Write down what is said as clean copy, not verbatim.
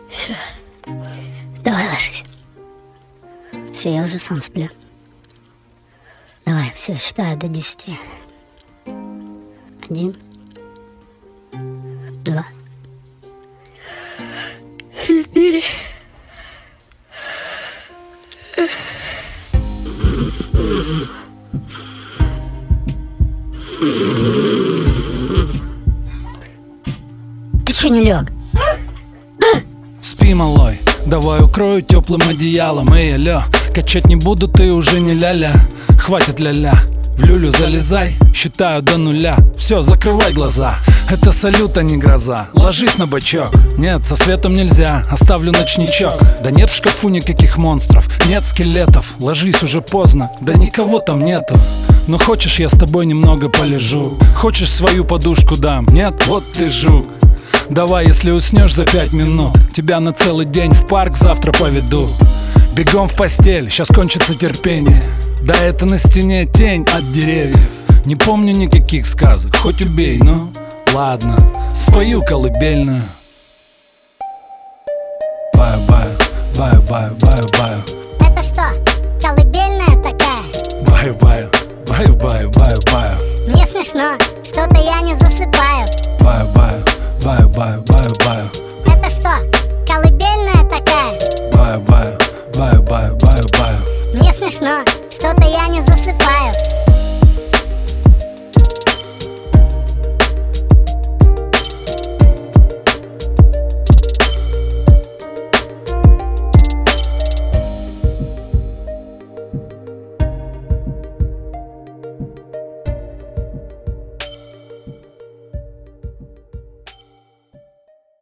Все. Давай ложись. Все, я уже сам сплю. Давай, все, считаю до 10. 1, 2, 4. Ты че не лег? Спи, малой, давай укрою теплым одеялом. Эй, алё, качать не буду, ты уже не ля-ля. Хватит ля-ля, в люлю залезай, считаю до 0. Все, закрывай глаза, это салют, а не гроза. Ложись на бочок, нет, со светом нельзя, оставлю ночничок. Да нет в шкафу никаких монстров, нет скелетов. Ложись, уже поздно, да никого там нету. Но хочешь, я с тобой немного полежу? Хочешь, свою подушку дам? Нет, вот ты жук. Давай, если уснешь за 5 минут, тебя на целый день в парк завтра поведу. Бегом в постель, сейчас кончится терпение. Да это на стене тень от деревьев. Не помню никаких сказок, хоть убей, ну ладно, спою колыбельную. Баю-баю, баю-баю, баю-баю. Это что, колыбельная такая? Баю-баю, баю-баю, баю-баю. Мне смешно, что-то я не засыпаю. Баю-баю, баю-баю, баю-баю. Это что, колыбельная такая? Баю-баю, баю-баю, баю-баю. Мне смешно, что-то я не засыпаю.